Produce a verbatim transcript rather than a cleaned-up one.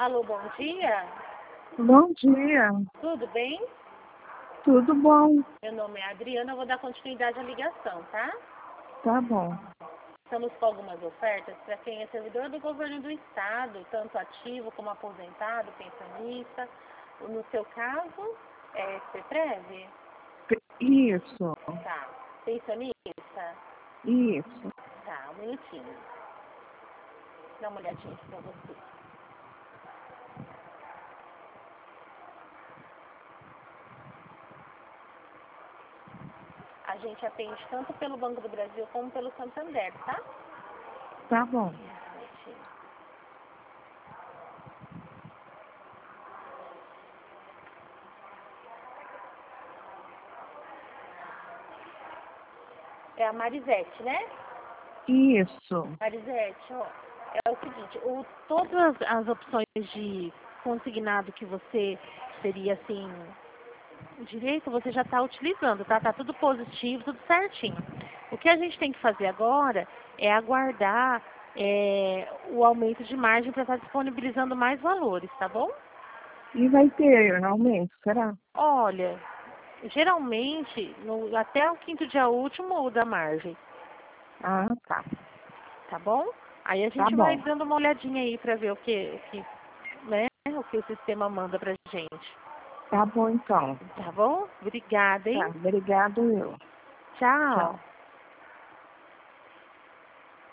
Alô, bom dia. Bom dia, Tudo bem? tudo bom? Meu nome é Adriana, eu vou dar continuidade à ligação, tá? Tá bom. Estamos com algumas ofertas para quem é servidor do governo do estado, tanto ativo como aposentado, pensionista. No seu caso, é CEPREV? Isso, Tá. Pensionista? isso. Tá, um minutinho. Dá uma olhadinha aqui para você. A gente atende tanto pelo Banco do Brasil como pelo Santander, tá? Tá bom. Um minutinho. É a Marisete, né? Isso. Marisete, ó, é o seguinte, o, todas as opções de consignado que você teria, assim, direito, você já está utilizando, tá? Tá tudo positivo, tudo certinho. O que a gente tem que fazer agora é aguardar é, o aumento de margem para estar disponibilizando mais valores, tá bom? E vai ter aumento, será? Olha, geralmente, no, até o quinto dia útil muda a margem, Ah, tá. tá bom? Aí a Tá gente vai bom. dando uma olhadinha aí para ver o que, o que, né, o que o sistema manda pra gente. Tá bom então. Tá bom? Obrigada, Tá, hein? obrigado eu. Tchau. Tchau.